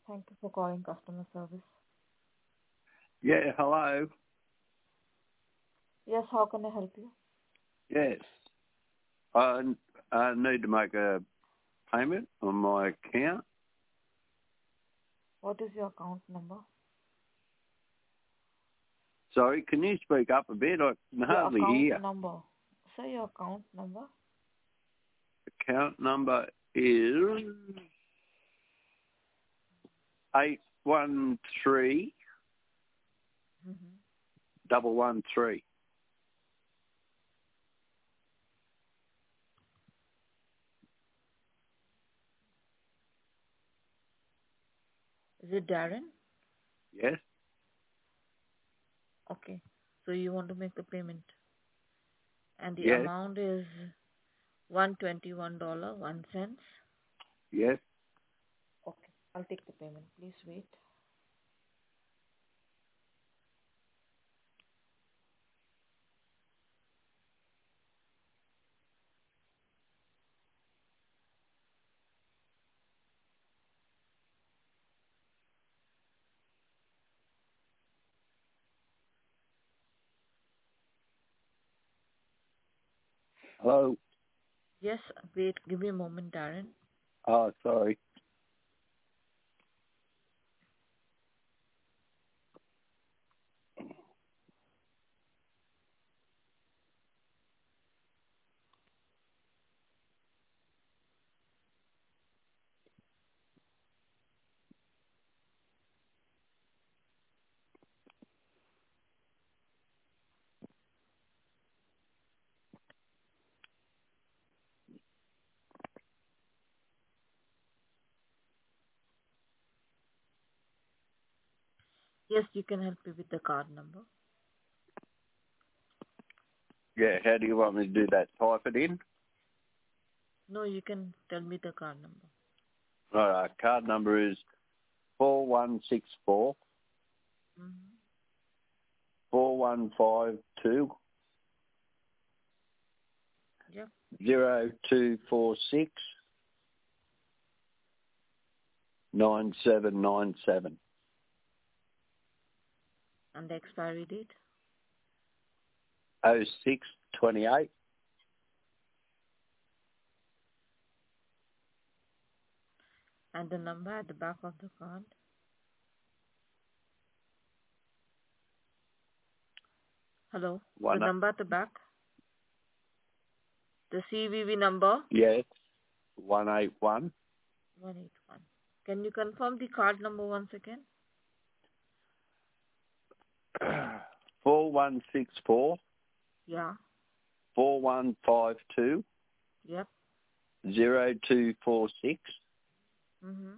Thank you for calling customer service. Yeah, hello. Yes, how can I help you? Yes. I need to make a payment on my account. What is your account number? Sorry, can you speak up a bit? I can Your hardly account hear. number. Sir, your account number? Account number is 813 Mm-hmm. 113. Is it Darren? Yes? Okay. So you want to make the payment. And the Yes? amount is $121.01. Yes? Okay. I'll take the payment. Please wait. Hello? Yes, wait. Give me a moment, Darren. Oh, sorry. Yes, you can help me with the card number. Yeah, how do you want me to do that? Type it in? No, you can tell me the card number. Right, card number is 4164 Mm-hmm. 4152 Yep. 0246 9797 And the expiry date? 0628 And the number at the back of the card? Hello? The one. number at the back? The CVV number? Yes, 181 181. Can you confirm the card number once again? 4164 Yeah. 4152 Yep. 0246 Mm-hmm.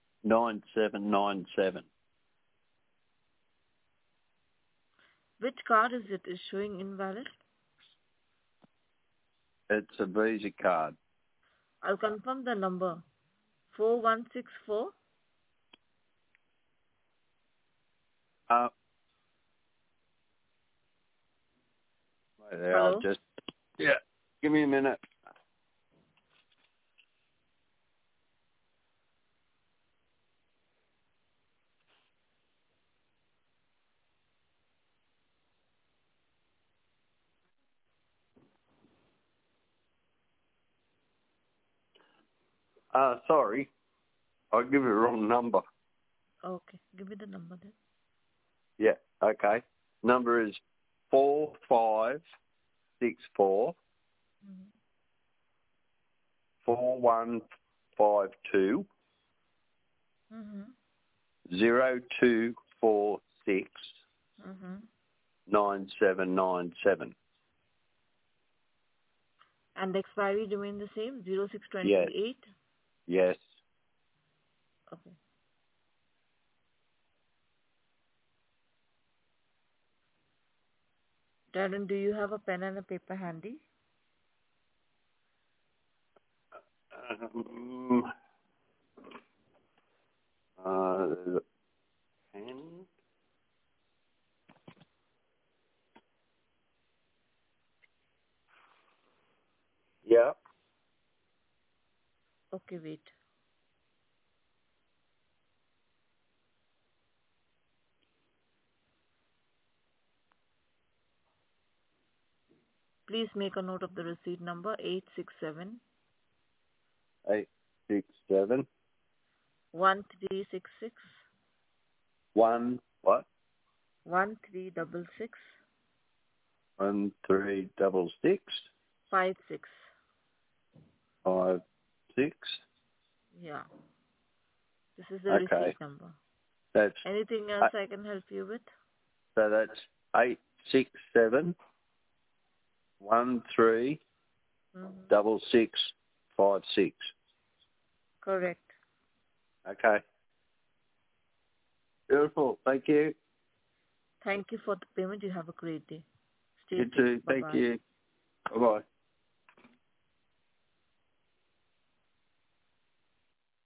9797. Which card is it? Is showing invalid? It's a Visa card. I'll confirm the number. 4164. Wait there, I'll Hello? just... Yeah, give me a minute. Sorry, I'll give you the wrong number. Okay. Give me the number then. Yeah, okay. Number is 4564 Mm-hmm. 4152 Mm-hmm. 0246 Mm-hmm. 9797. And the expiry remain the same? Yes, 0628? yes. Okay. Darren, do you have a pen and a paper handy? Um, there's a pen. Yeah. Okay, wait. Please make a note of the receipt number 867 867 1366 1 what? 1366 1366 56. 56. Yeah. This is the Okay. receipt number. That's Anything else I can help you with? so that's 867 136656. Correct. Okay. Beautiful. Thank you. Thank you for the payment. You have a great day. Stay You safe. too. Thank Bye-bye. you. Bye-bye.